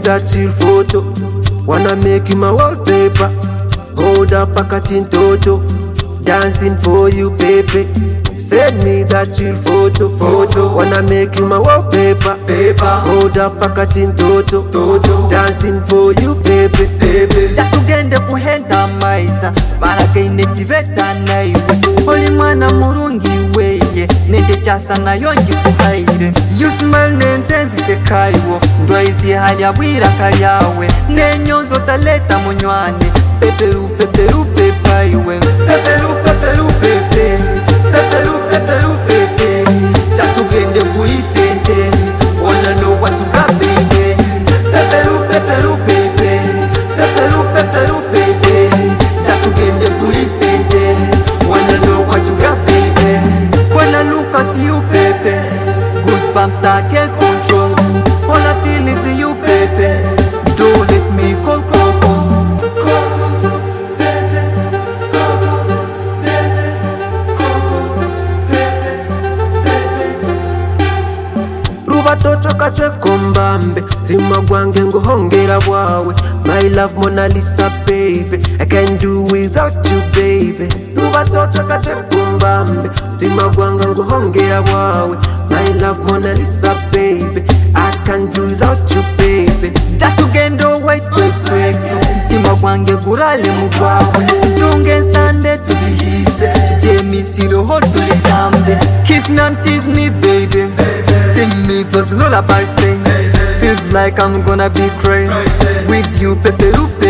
that chill photo. Wanna make you my wallpaper. Hold up a cutting toto. Dancing for you, baby. Send me that chill photo. Wanna make you my wallpaper. Hold up a cutting toto. Dancing for you, baby. Chatugende kuhenda maisa baragaine tiveta naiwe oli mwana murungi weye nende chasa nayo ngikuhaire you smile nentenzi sekaiwo ndwaizi hali abwira kalyawe nenyonzo taleta munywane peperu pepaiwe peperu pepe chatugende kuisente wanna know what you got baby peperu pepe chatugende kuisente wanna know what you got baby when I look at you baby goosebumps I can't control all I feel is you baby don't let me go Toto kachwe kombambe Tima gwange nguhongera bwawe My love Mona Lisa baby I can't do without you baby Ruba toto kachwe kombambe Tima gwange nguhongera bwawe My love Mona Lisa baby I can't do without you baby Chatugendo wait kwesweke Tima gwange gurale mugwawe Tunge nsande tulihise Jemisiro ho tulitambe Kiss me and tease me baby Sing me those lullabies, baby. Feels like I'm gonna be crazy with you, peperu.